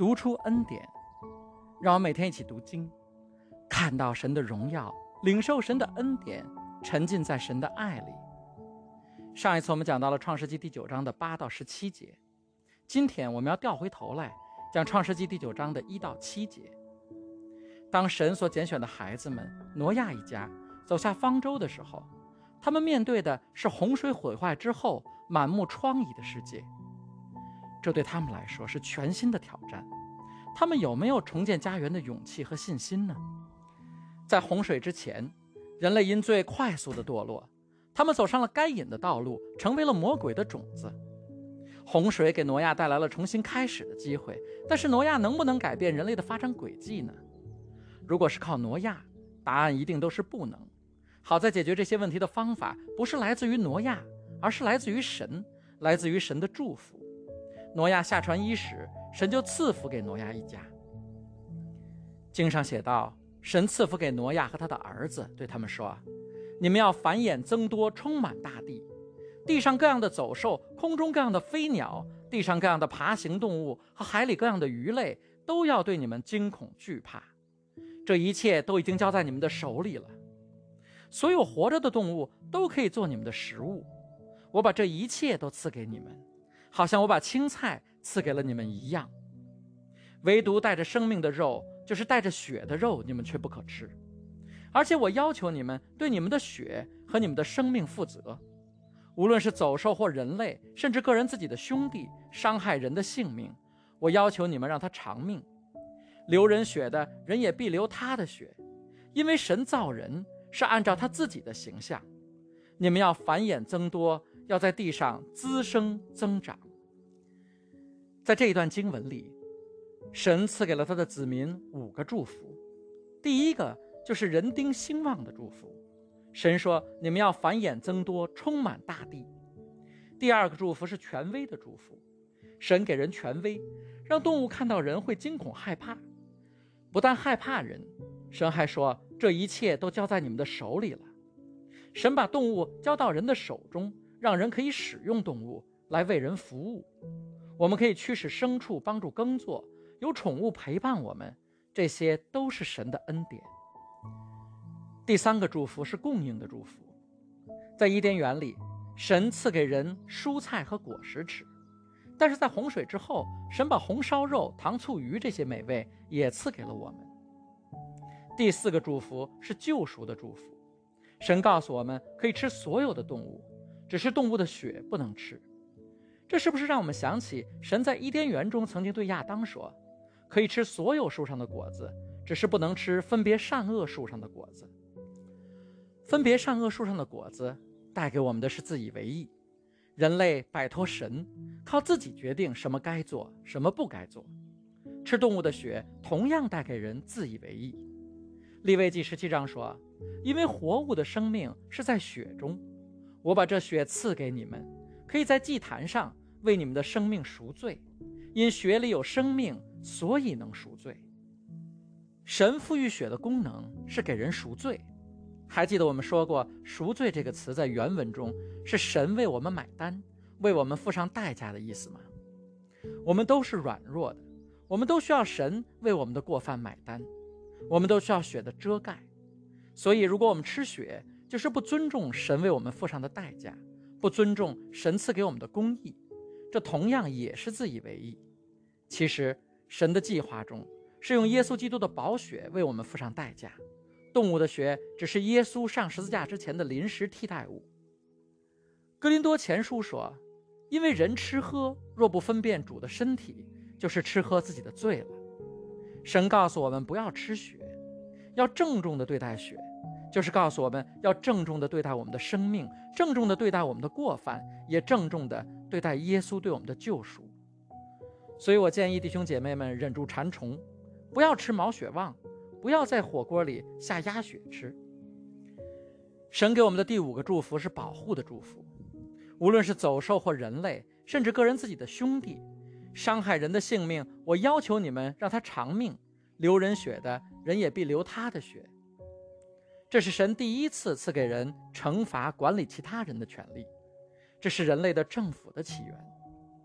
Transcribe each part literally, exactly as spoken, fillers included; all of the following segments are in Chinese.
读出恩典。让我每天一起读经，看到神的荣耀，领受神的恩典，沉浸在神的爱里。上一次我们讲到了创世纪第九章的八到十七节，今天我们要调回头来讲创世纪第九章的一到七节。当神所拣选的孩子们挪亚一家走下方舟的时候，他们面对的是洪水毁坏之后满目疮痍的世界。这对他们来说是全新的挑战，他们有没有重建家园的勇气和信心呢？在洪水之前，人类因罪快速的堕落，他们走上了该隐的道路，成为了魔鬼的种子。洪水给挪亚带来了重新开始的机会，但是挪亚能不能改变人类的发展轨迹呢？如果是靠挪亚，答案一定都是不能。好在解决这些问题的方法不是来自于挪亚，而是来自于神，来自于神的祝福。挪亚下船伊始，神就赐福给挪亚一家。经上写道，神赐福给挪亚和他的儿子，对他们说，你们要繁衍增多，充满大地，地上各样的走兽，空中各样的飞鸟，地上各样的爬行动物和海里各样的鱼类，都要对你们惊恐惧怕。这一切都已经交在你们的手里了。所有活着的动物都可以做你们的食物，我把这一切都赐给你们，好像我把青菜赐给了你们一样。唯独带着生命的肉，就是带着血的肉，你们却不可吃。而且我要求你们对你们的血和你们的生命负责。无论是走兽或人类，甚至个人自己的兄弟，伤害人的性命，我要求你们让他偿命。流人血的人也必流他的血，因为神造人是按照他自己的形象。你们要繁衍增多，要在地上滋生增长。在这一段经文里，神赐给了他的子民五个祝福。第一个就是人丁兴旺的祝福，神说你们要繁衍增多，充满大地。第二个祝福是权威的祝福，神给人权威，让动物看到人会惊恐害怕。不但害怕人，神还说这一切都交在你们的手里了。神把动物交到人的手中，让人可以使用动物来为人服务。我们可以驱使牲畜帮助耕作，有宠物陪伴我们，这些都是神的恩典。第三个祝福是供应的祝福。在伊甸园里，神赐给人蔬菜和果实吃，但是在洪水之后，神把红烧肉、糖醋鱼这些美味也赐给了我们。第四个祝福是救赎的祝福，神告诉我们可以吃所有的动物，只是动物的血不能吃。这是不是让我们想起神在伊甸园中曾经对亚当说，可以吃所有树上的果子，只是不能吃分别善恶树上的果子。分别善恶树上的果子带给我们的是自以为意，人类摆脱神，靠自己决定什么该做，什么不该做。吃动物的血同样带给人自以为意。利未记十七章说，因为活物的生命是在血中，我把这血赐给你们，可以在祭坛上为你们的生命赎罪，因血里有生命，所以能赎罪。神赋予血的功能是给人赎罪。还记得我们说过，赎罪这个词在原文中是神为我们买单，为我们付上代价的意思吗？我们都是软弱的，我们都需要神为我们的过犯买单，我们都需要血的遮盖。所以如果我们吃血，就是不尊重神为我们付上的代价，不尊重神赐给我们的公义，这同样也是自以为意。其实神的计划中是用耶稣基督的宝血为我们付上代价，动物的血只是耶稣上十字架之前的临时替代物。哥林多前书说，因为人吃喝若不分辨主的身体，就是吃喝自己的罪了。神告诉我们不要吃血，要郑重地对待血，就是告诉我们要郑重地对待我们的生命，郑重地对待我们的过犯，也郑重地对待耶稣对我们的救赎。所以我建议弟兄姐妹们忍住馋虫，不要吃毛血旺，不要在火锅里下鸭血吃。神给我们的第五个祝福是保护的祝福。无论是走兽或人类，甚至个人自己的兄弟，伤害人的性命，我要求你们让他偿命，流人血的人也必流他的血。这是神第一次赐给人惩罚管理其他人的权利，这是人类的政府的起源。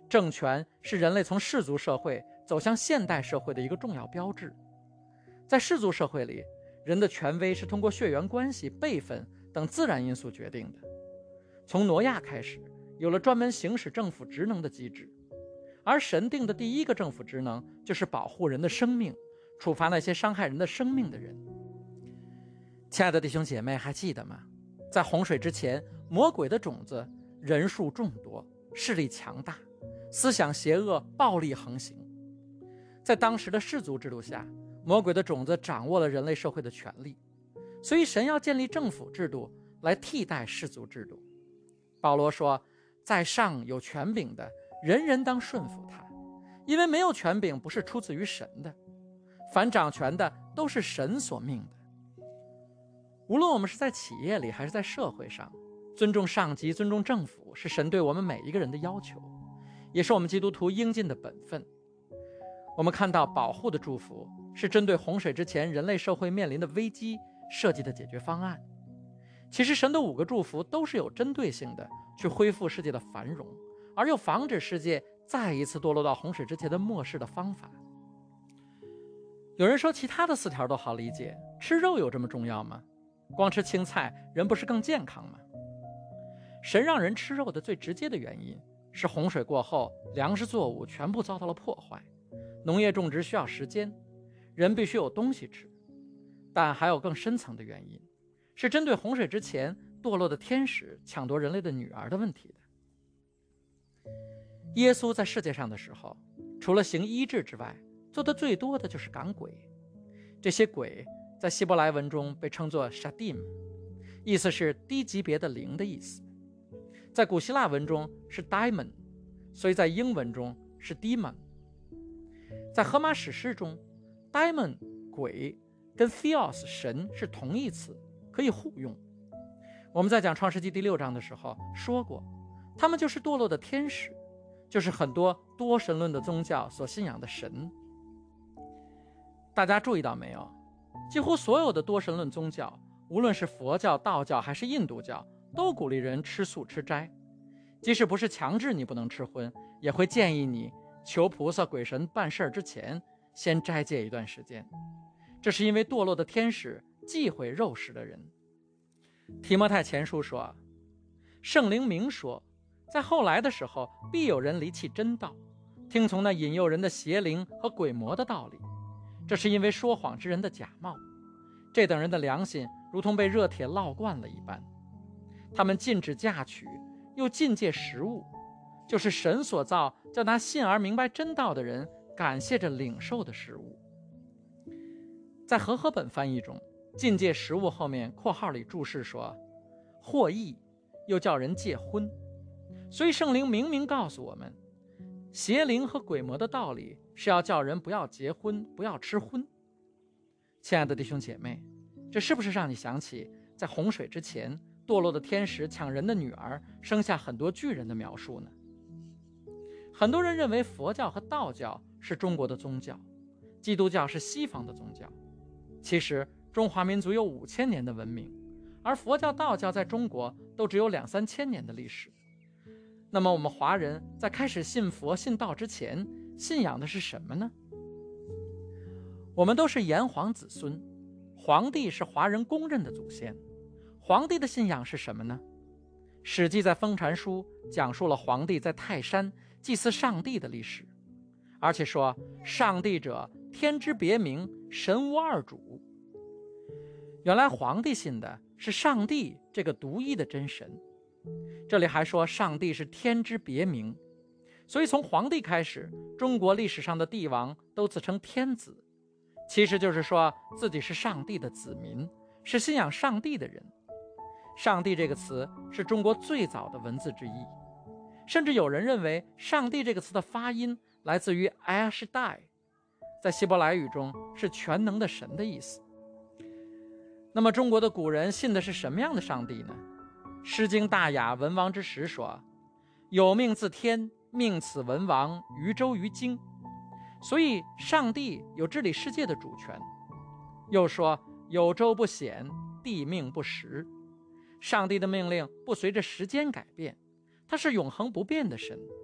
政权是人类从氏族社会走向现代社会的一个重要标志。在氏族社会里，人的权威是通过血缘关系、辈分等自然因素决定的。从挪亚开始，有了专门行使政府职能的机制，而神定的第一个政府职能就是保护人的生命，处罚那些伤害人的生命的人。亲爱的弟兄姐妹，还记得吗？在洪水之前，魔鬼的种子人数众多，势力强大，思想邪恶，暴力横行。在当时的氏族制度下，魔鬼的种子掌握了人类社会的权力，所以神要建立政府制度来替代氏族制度。保罗说，在上有权柄的，人人当顺服他，因为没有权柄不是出自于神的，凡掌权的都是神所命的。无论我们是在企业里还是在社会上，尊重上级、尊重政府是神对我们每一个人的要求，也是我们基督徒应尽的本分。我们看到保护的祝福是针对洪水之前人类社会面临的危机设计的解决方案。其实神的五个祝福都是有针对性的，去恢复世界的繁荣，而又防止世界再一次堕落到洪水之前的末世的方法。有人说其他的四条都好理解，吃肉有这么重要吗？光吃青菜人不是更健康吗？神让人吃肉的最直接的原因是洪水过后，粮食作物全部遭到了破坏，农业种植需要时间，人必须有东西吃。但还有更深层的原因，是针对洪水之前堕落的天使抢夺人类的女儿的问题的。耶稣在世界上的时候，除了行医治之外，做的最多的就是赶鬼。这些鬼在希伯来文中被称作 shadim， 意思是低级别的灵的意思。在古希腊文中是 daimon， 所以在英文中是 demon。 在荷马史诗中， daimon 鬼跟 theos 神是同义词，可以互用。我们在讲创世纪第六章的时候说过，他们就是堕落的天使，就是很多多神论的宗教所信仰的神。大家注意到没有？几乎所有的多神论宗教，无论是佛教、道教还是印度教，都鼓励人吃素吃斋，即使不是强制你不能吃荤，也会建议你求菩萨鬼神办事之前先斋戒一段时间。这是因为堕落的天使忌讳肉食的人。提摩太前书说，圣灵明说，在后来的时候必有人离弃真道，听从那引诱人的邪灵和鬼魔的道理，这是因为说谎之人的假冒，这等人的良心如同被热铁烙惯了一般。他们禁止嫁娶，又禁戒食物，就是神所造，叫那信而明白真道的人感谢着领受的食物。在和合本翻译中，禁戒食物后面括号里注释说，或异，又叫人戒荤。所以圣灵明明告诉我们，邪灵和鬼魔的道理是要叫人不要结婚，不要吃荤。亲爱的弟兄姐妹，这是不是让你想起在洪水之前堕落的天使抢人的女儿，生下很多巨人的描述呢？很多人认为佛教和道教是中国的宗教，基督教是西方的宗教。其实中华民族有五千年的文明，而佛教、道教在中国都只有两三千年的历史。那么我们华人在开始信佛信道之前，信仰的是什么呢？我们都是炎黄子孙，皇帝是华人公认的祖先。皇帝的信仰是什么呢？史记在封禅书讲述了皇帝在泰山祭祀上帝的历史，而且说上帝者，天之别名，神无二主。原来皇帝信的是上帝这个独一的真神。这里还说上帝是天之别名，所以从皇帝开始，中国历史上的帝王都自称天子，其实就是说自己是上帝的子民，是信仰上帝的人。上帝这个词是中国最早的文字之一，甚至有人认为上帝这个词的发音来自于 El Shaddai， 在希伯来语中是全能的神的意思。那么中国的古人信的是什么样的上帝呢？诗经大雅文王之时说，有命自天，命此文王，于周于京。所以上帝有治理世界的主权。又说有周不显，地命不时。上帝的命令不随着时间改变，他是永恒不变的神。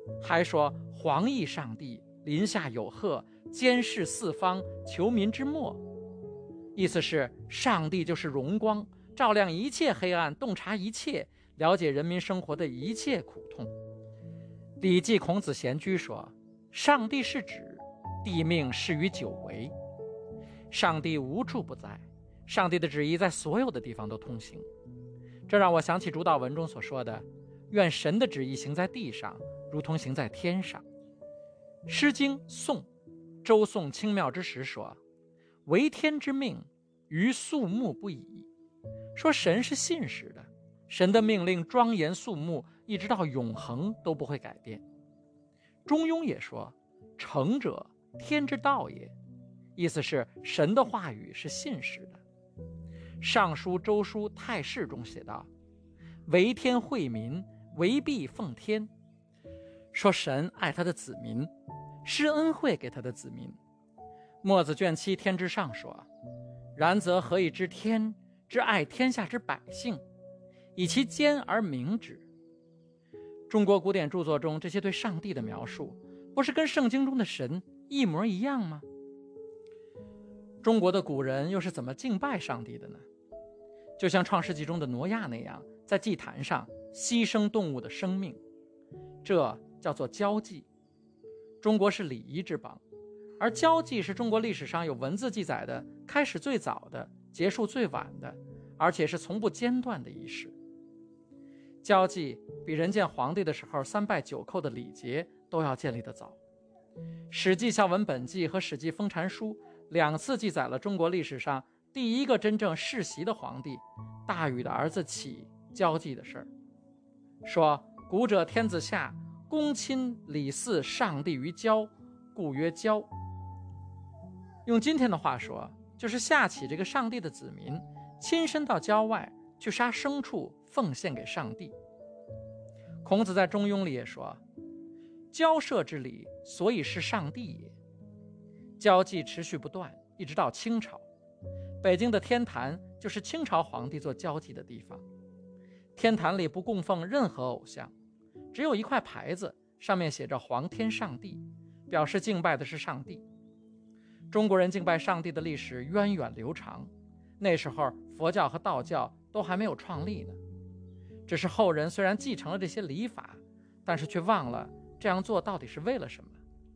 还说皇义上帝，临下有赫，监视四方，求民之末。意思是上帝就是荣光，照亮一切黑暗，洞察一切，了解人民生活的一切苦痛。礼记孔子闲居说，上帝是指地命适于久违，上帝无处不在，上帝的旨意在所有的地方都通行。这让我想起主祷文中所说的，愿神的旨意行在地上，如同行在天上。诗经颂周颂清妙之时说，为天之命，于肃穆不已。说神是信实的，神的命令庄严肃穆，一直到永恒都不会改变。中庸也说，诚者，天之道也，意思是神的话语是信实的。尚书、周书、太史中写道，为天惠民，为必奉天。说神爱他的子民，施恩惠给他的子民。墨子卷七天之上说，然则何以知天之爱天下之百姓，以其坚而明之。中国古典著作中这些对上帝的描述，不是跟圣经中的神一模一样吗？中国的古人又是怎么敬拜上帝的呢？就像创世纪中的挪亚那样，在祭坛上牺牲动物的生命，这叫做交祭。中国是礼仪之邦，而交祭是中国历史上有文字记载的开始最早的，结束最晚的，而且是从不间断的仪式。交祭比人见皇帝的时候三拜九叩的礼节都要建立得早。史记孝文本纪和史记封禅书两次记载了中国历史上第一个真正世袭的皇帝大禹的儿子启交祭的事儿。说古者天子下，公亲礼祀上帝于郊，故曰郊。用今天的话说，就是夏启这个上帝的子民亲身到郊外去杀牲畜奉献给上帝。孔子在中庸里也说，交涉之礼，所以是上帝也。交祭持续不断，一直到清朝。北京的天坛就是清朝皇帝做交祭的地方。天坛里不供奉任何偶像，只有一块牌子，上面写着皇天上帝，表示敬拜的是上帝。中国人敬拜上帝的历史源远流长，那时候佛教和道教都还没有创立呢。只是后人虽然继承了这些礼法，但是却忘了这样做到底是为了什么。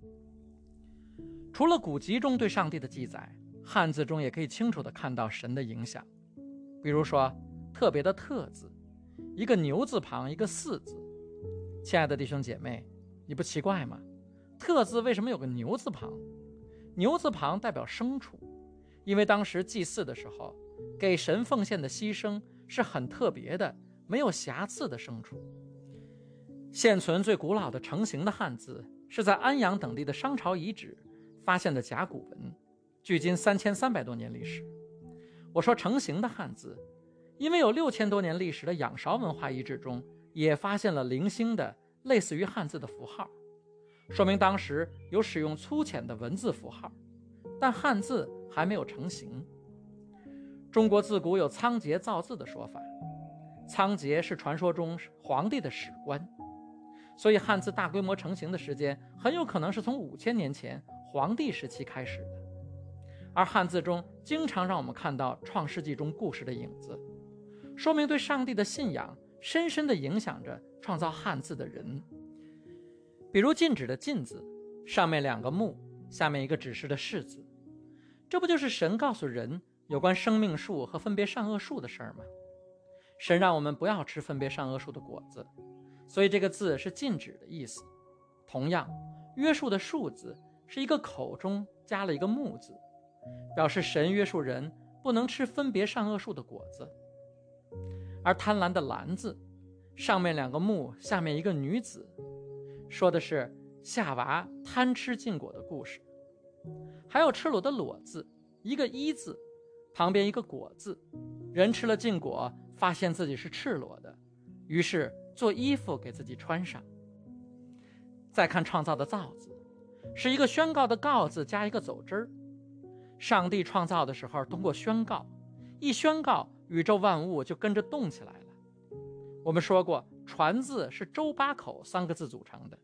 除了古籍中对上帝的记载，汉字中也可以清楚地看到神的影响。比如说特别的特字，一个牛字旁，一个四字。亲爱的弟兄姐妹，你不奇怪吗？特字为什么有个牛字旁？牛字旁代表牲畜，因为当时祭祀的时候，给神奉献的牺牲是很特别的，没有瑕疵的牲畜。现存最古老的成型的汉字是在安阳等地的商朝遗址发现的甲骨文，距今三千三百多年历史。我说成型的汉字，因为有六千多年历史的仰韶文化遗址中也发现了零星的类似于汉字的符号，说明当时有使用粗浅的文字符号，但汉字还没有成型。中国自古有仓颉造字的说法，仓颉是传说中皇帝的史官，所以汉字大规模成型的时间很有可能是从五千年前黄帝时期开始的。而汉字中经常让我们看到创世纪中故事的影子，说明对上帝的信仰深深地影响着创造汉字的人。比如禁止的禁字，上面两个木，下面一个指示的示字，这不就是神告诉人有关生命树和分别善恶树的事儿吗？神让我们不要吃分别善恶树的果子，所以这个字是禁止的意思。同样，约束的束字是一个口中加了一个木字，表示神约束人不能吃分别善恶树的果子。而贪婪的婪字，上面两个木，下面一个女子，说的是夏娃贪吃禁果的故事。还有赤裸的裸字，一个一字，旁边一个果字，人吃了禁果，发现自己是赤裸的，于是做衣服给自己穿上。再看创造的造字，是一个宣告的告字加一个走之儿。上帝创造的时候通过宣告，一宣告，宇宙万物就跟着动起来了。我们说过，传字是周八口三个字组成的，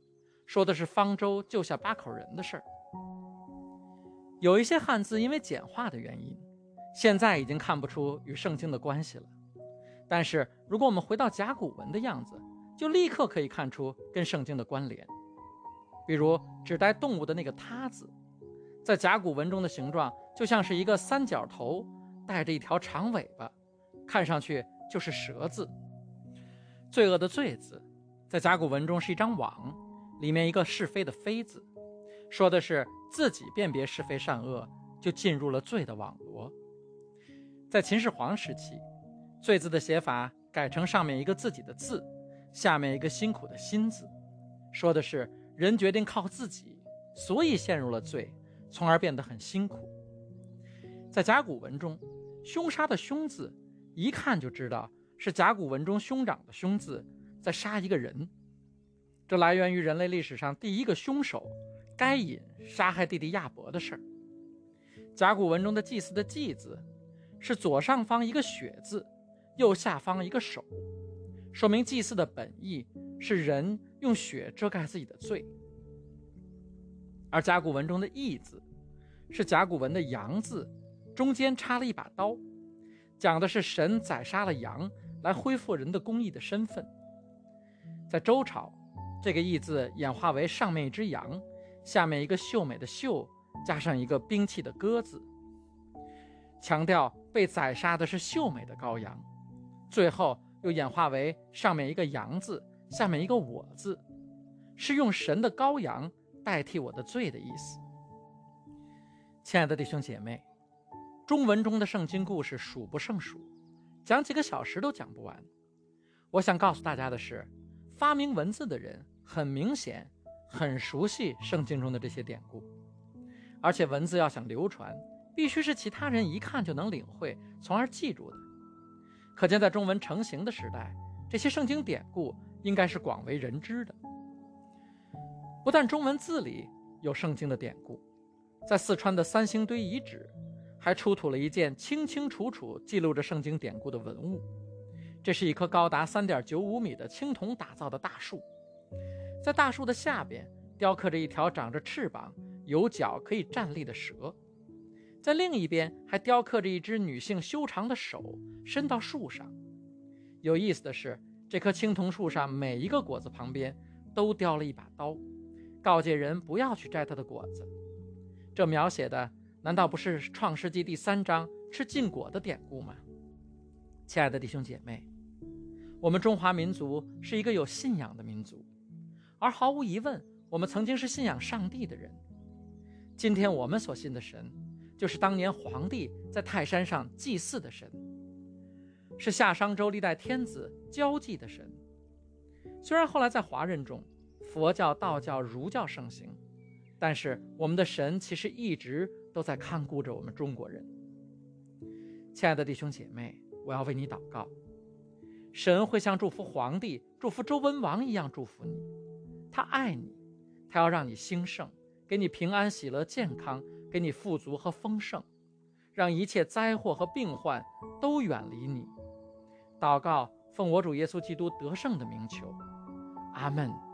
说的是方舟救下八口人的事儿。有一些汉字因为简化的原因，现在已经看不出与圣经的关系了。但是如果我们回到甲骨文的样子，就立刻可以看出跟圣经的关联。比如指代动物的那个他字，在甲骨文中的形状就像是一个三角头带着一条长尾巴，看上去就是蛇字。罪恶的罪字在甲骨文中是一张网，里面一个是非的非字，说的是自己辨别是非善恶，就进入了罪的网罗。在秦始皇时期，罪字的写法改成上面一个自己的字，下面一个辛苦的辛字，说的是人决定靠自己，所以陷入了罪，从而变得很辛苦。在甲骨文中，凶杀的凶字一看就知道是甲骨文中兄长的凶字在杀一个人，这来源于人类历史上第一个凶手该隐杀害弟弟亚伯的事儿。甲骨文中的祭祀的祭字是左上方一个血字，右下方一个手，说明祭祀的本意是人用血遮盖自己的罪。而甲骨文中的义字是甲骨文的羊字，中间插了一把刀，讲的是神宰杀了羊来恢复人的公义的身份。在周朝，这个义字演化为上面一只羊，下面一个秀美的秀，加上一个兵器的戈字，强调被宰杀的是秀美的羔羊。最后又演化为上面一个羊字，下面一个我字，是用神的羔羊代替我的罪的意思。亲爱的弟兄姐妹，中文中的圣经故事数不胜数，讲几个小时都讲不完。我想告诉大家的是，发明文字的人很明显很熟悉圣经中的这些典故，而且文字要想流传，必须是其他人一看就能领会，从而记住的。可见在中文成型的时代，这些圣经典故应该是广为人知的。不但中文字里有圣经的典故，在四川的三星堆遗址还出土了一件清清楚楚记录着圣经典故的文物。这是一棵高达 三点九五米的青铜打造的大树，在大树的下边雕刻着一条长着翅膀、有角可以站立的蛇，在另一边还雕刻着一只女性修长的手伸到树上。有意思的是，这棵青铜树上每一个果子旁边都雕了一把刀，告诫人不要去摘它的果子。这描写的难道不是创世纪第三章吃禁果的典故吗？亲爱的弟兄姐妹，我们中华民族是一个有信仰的民族，而毫无疑问，我们曾经是信仰上帝的人。今天我们所信的神，就是当年皇帝在泰山上祭祀的神，是夏商周历代天子交际的神。虽然后来在华人中，佛教、道教、儒教盛行，但是我们的神其实一直都在看顾着我们中国人。亲爱的弟兄姐妹，我要为你祷告，神会像祝福皇帝、祝福周文王一样祝福你。他爱你，他要让你兴盛，给你平安、喜乐、健康，给你富足和丰盛，让一切灾祸和病患都远离你。祷告，奉我主耶稣基督得胜的名求，阿们。